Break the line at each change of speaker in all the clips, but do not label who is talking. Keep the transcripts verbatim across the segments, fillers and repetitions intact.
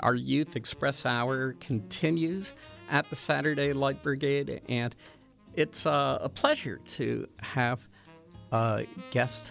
our Youth Express Hour continues at the Saturday Light Brigade, and it's uh, a pleasure to have a guest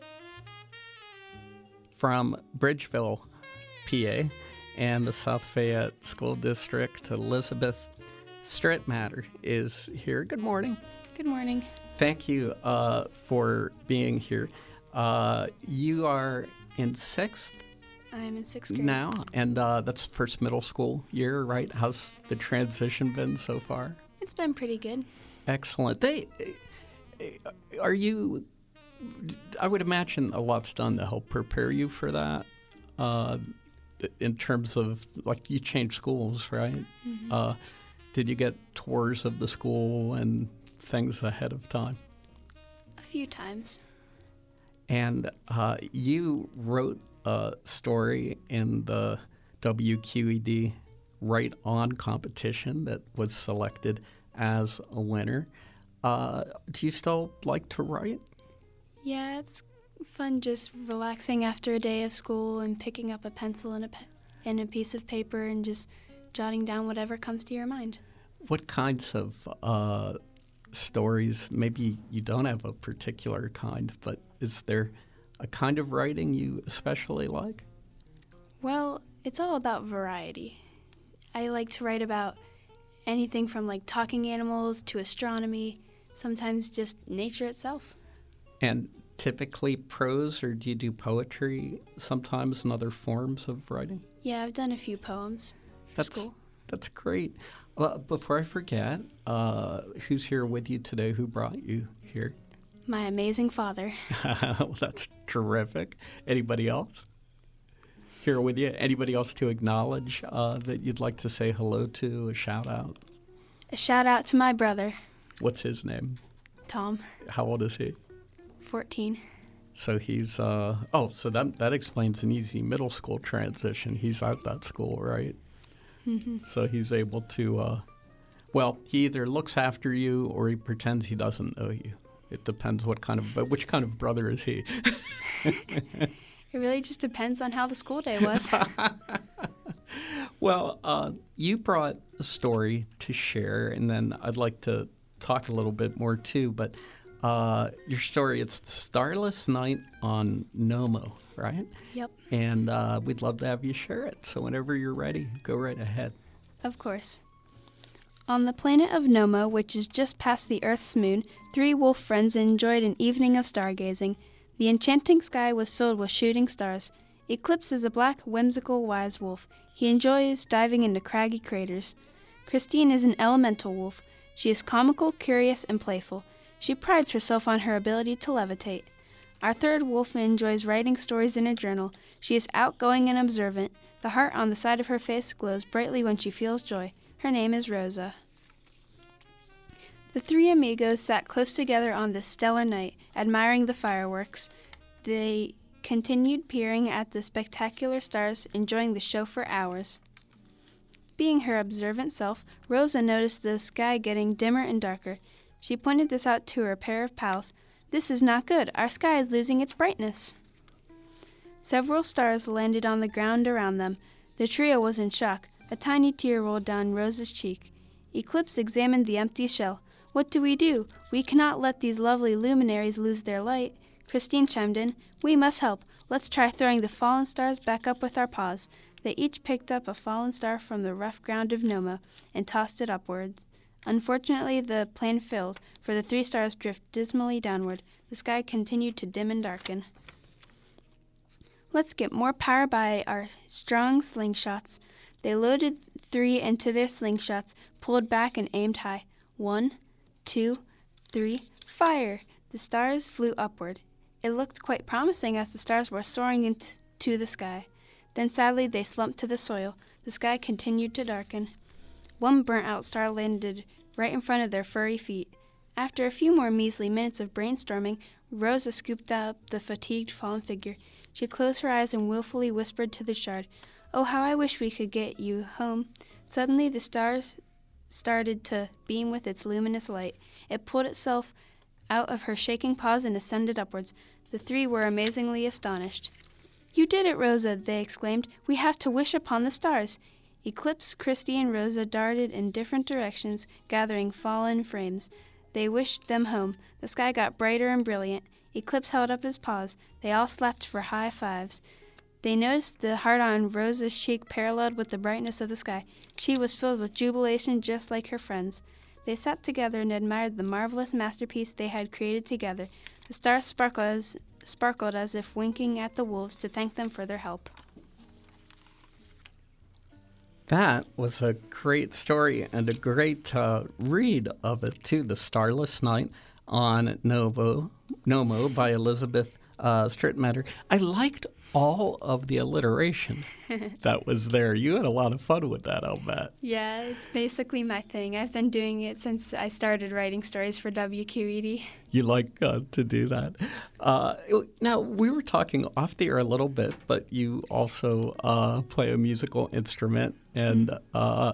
from Bridgeville, P A, and the South Fayette School District. Elizabeth Strittmatter is here. Good morning.
Good morning.
Thank you uh, for being here. Uh, you are in sixth
I'm in sixth grade
now, and uh, that's first middle school year, right? How's the transition been so far?
It's been pretty good.
Excellent. They are you. I would imagine a lot's done to help prepare you for that. Uh, in terms of, like, you changed schools, right?
Mm-hmm.
Uh, did you get tours of the school and things ahead of time?
A few times.
And uh, you wrote a story in the W Q E D Write On competition that was selected as a winner. Uh, do you still like to write?
Yeah, it's fun just relaxing after a day of school and picking up a pencil and a, pe- and a piece of paper and just jotting down whatever comes to your mind.
What kinds of uh, stories, maybe you don't have a particular kind, but is there a kind of writing you especially like?
Well, it's all about variety. I like to write about anything from like talking animals to astronomy, sometimes just nature itself.
And typically prose, or do you do poetry sometimes and other forms of writing?
Yeah, I've done a few poems for
That's,
school.
That's great. Well, before I forget, uh, who's here with you today? Who brought you here?
My amazing father.
Well, that's terrific. Anybody else here with you? Anybody else to acknowledge uh, that you'd like to say hello to, a shout out?
A shout out to my brother,
What's his name?
Tom,
How old is he?
fourteen.
So he's, uh, oh, so that, that explains an easy middle school transition. He's at that school, right?
Mm-hmm.
So he's able to, uh, well, he either looks after you or he pretends he doesn't know you. It depends what kind of, but which kind of brother is he?
It really just depends on how the school day was.
Well, uh, you brought a story to share, and then I'd like to talk a little bit more too, but uh, your story, it's The Starless Night on Nomo, right?
Yep,
And uh, we'd love to have you share it. So whenever you're ready, go right ahead.
of course. On the planet of Nomo, which is just past the Earth's moon, three wolf friends enjoyed an evening of stargazing. The enchanting sky was filled with shooting stars. Eclipse is a black, whimsical, wise wolf. He enjoys diving into craggy craters. Christine is an elemental wolf. She is comical, curious, and playful. She prides herself on her ability to levitate. Our third wolf enjoys writing stories in a journal. She is outgoing and observant. The heart on the side of her face glows brightly when she feels joy. Her name is Rosa. The three amigos sat close together on this stellar night, admiring the fireworks. They continued peering at the spectacular stars, enjoying the show for hours. Being her observant self, Rosa noticed the sky getting dimmer and darker. She pointed this out to her pair of pals. "This is not good. Our sky is losing its brightness." Several stars landed on the ground around them. The trio was in shock. A tiny tear rolled down Rosa's cheek. Eclipse examined the empty shell. "What do we do? We cannot let these lovely luminaries lose their light." Christine chimed in. "We must help. Let's try throwing the fallen stars back up with our paws." They each picked up a fallen star from the rough ground of Nomo and tossed it upwards. Unfortunately, the plan failed, for the three stars drifted dismally downward. The sky continued to dim and darken. "Let's get more power by our strong slingshots." They loaded three into their slingshots, pulled back, and aimed high. One, two, three, fire! The stars flew upward. It looked quite promising as the stars were soaring into the sky. Then sadly they slumped to the soil. The sky continued to darken. One burnt-out star landed right in front of their furry feet. After a few more measly minutes of brainstorming, Rosa scooped up the fatigued fallen figure. She closed her eyes and willfully whispered to the shard, "Oh, how I wish we could get you home." Suddenly the stars started to beam with its luminous light. It pulled itself out of her shaking paws and ascended upwards. The three were amazingly astonished. "You did it, Rosa," they exclaimed. "We have to wish upon the stars." Eclipse, Christy, and Rosa darted in different directions, gathering fallen frames. They wished them home. The sky got brighter and brilliant. Eclipse held up his paws. They all slapped for high fives. They noticed the heart on Rosa's cheek paralleled with the brightness of the sky. She was filled with jubilation just like her friends. They sat together and admired the marvelous masterpiece they had created together. The stars sparkled as, sparkled as if winking at the wolves to thank them for their help.
That was a great story and a great uh, read of it, too. The Starless Night on Novo, Nomo by Elizabeth uh, Strittmatter. I liked all of the alliteration that was there. You had a lot of fun with that, I'll bet.
Yeah, it's basically my thing. I've been doing it since I started writing stories for W Q E D.
You like uh, to do that. Uh, now, we were talking off the air a little bit, but you also uh, play a musical instrument, and mm-hmm. uh,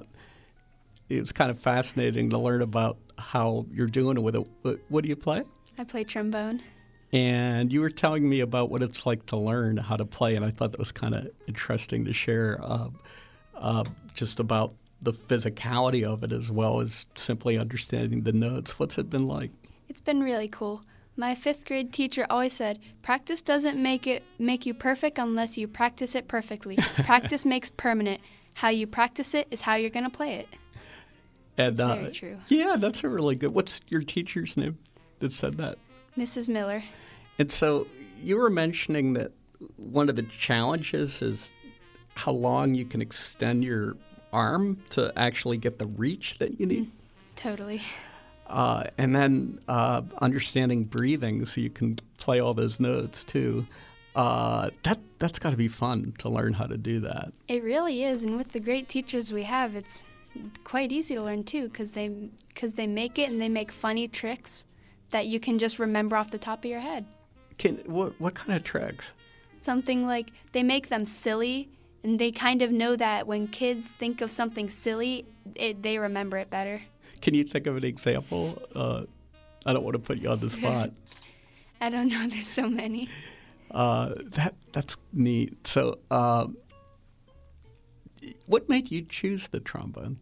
it was kind of fascinating to learn about how you're doing it with it. What do you play?
I play trombone.
And you were telling me about what it's like to learn how to play, and I thought that was kind of interesting to share, uh, uh, just about the physicality of it as well as simply understanding the notes. What's it been like?
It's been really cool. My fifth grade teacher always said, "Practice doesn't make it make you perfect unless you practice it perfectly. Practice makes permanent. How you practice it is how you're going to play it."
And,
it's
uh,
very true.
Yeah, that's a really good. What's your teacher's name that said that?
Missus Miller.
And so you were mentioning that one of the challenges is how long you can extend your arm to actually get the reach that you need.
Totally.
Uh, and then uh, understanding breathing so you can play all those notes too. Uh, that, that's got to be fun to learn how to do that.
It really is. And with the great teachers we have, it's quite easy to learn too because they, 'cause they make it and they make funny tricks that you can just remember off the top of your head.
Can what what kind of tricks?
Something like they make them silly, and they kind of know that when kids think of something silly, it, they remember it better.
Can you think of an example? Uh, I don't want to put you on the spot.
I don't know. There's so many.
Uh, that that's neat. So, uh, what made you choose the trombone?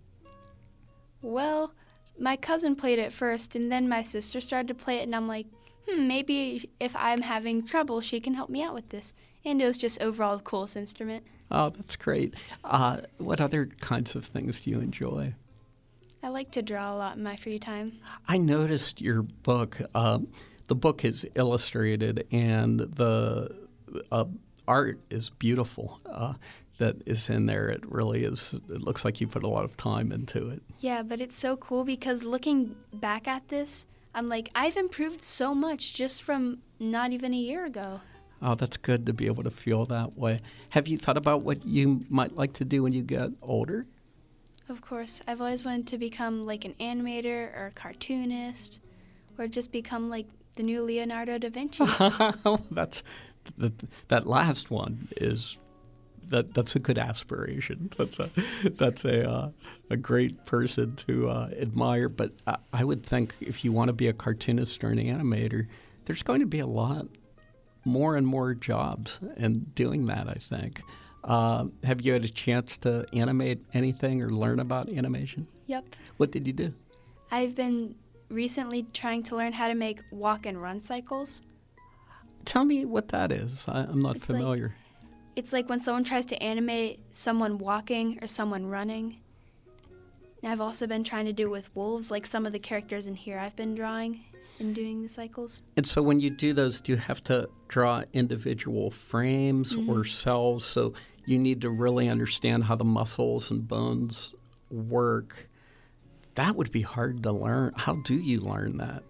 Well, my cousin played it first, and then my sister started to play it, and I'm like, hmm, maybe if I'm having trouble, she can help me out with this. And it was just overall the coolest instrument.
Oh, that's great. Uh, what other kinds of things do you enjoy?
I like to draw a lot in my free time.
I noticed your book. Um, the book is illustrated, and the uh, art is beautiful. Uh, that is in there. It really is. It looks like you put a lot of time into it.
Yeah, but it's so cool because looking back at this, I'm like, I've improved so much just from not even a year ago.
Oh, that's good to be able to feel that way. Have you thought about what you might like to do when you get older?
Of course. I've always wanted to become like an animator or a cartoonist or just become like the new Leonardo da Vinci.
That's that, that last one is that that's a good aspiration. That's a that's a uh, a great person to uh, admire. But I, I would think if you want to be a cartoonist or an animator, there's going to be a lot more and more jobs in doing that, I think. Uh, have you had a chance to animate anything or learn about animation?
Yep.
What did you do?
I've been recently trying to learn how to make walk and run cycles.
Tell me what that is. I, I'm not
it's
familiar.
Like, it's like when someone tries to animate someone walking or someone running. And I've also been trying to do it with wolves, like some of the characters in here I've been drawing and doing the cycles.
And so when you do those, do you have to draw individual frames mm-hmm. or cells? So you need to really understand how the muscles and bones work. That would be hard to learn. How do you learn that?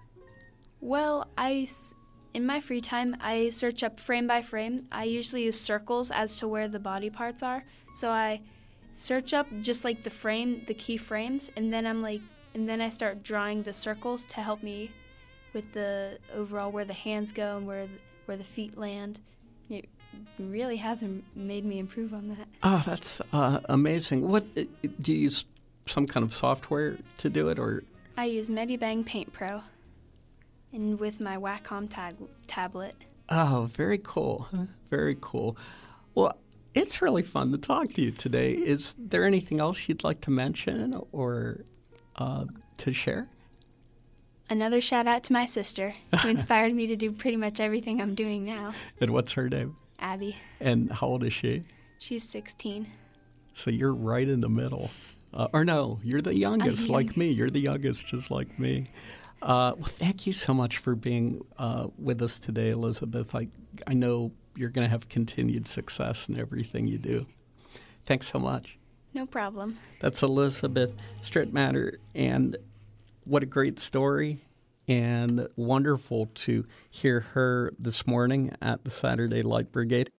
Well, I, in my free time, I search up frame by frame. I usually use circles as to where the body parts are. So I search up just like the frame, the key frames, and then I'm like, and then I start drawing the circles to help me with the overall where the hands go and where the, where the feet land. It really hasn't made me improve on that.
Oh, that's uh, amazing. What do you use? Some kind of software to do it, or?
I use Medibang Paint Pro, and with my Wacom tab- tablet.
Oh, very cool. Very cool. Well, it's really fun to talk to you today. Is there anything else you'd like to mention or uh, to share?
Another shout out to my sister, who inspired me to do pretty much everything I'm doing now.
And what's her name?
Abby.
And how old is she?
She's sixteen.
So you're right in the middle. Uh, or no, you're the youngest,
the
like me.
youngest.
You're the youngest, just like me. Uh, well, thank you so much for being uh, with us today, Elizabeth. I, I know you're going to have continued success in everything you do. Thanks so much.
No problem.
That's Elizabeth Strittmatter, and what a great story, and wonderful to hear her this morning at the Saturday Light Brigade.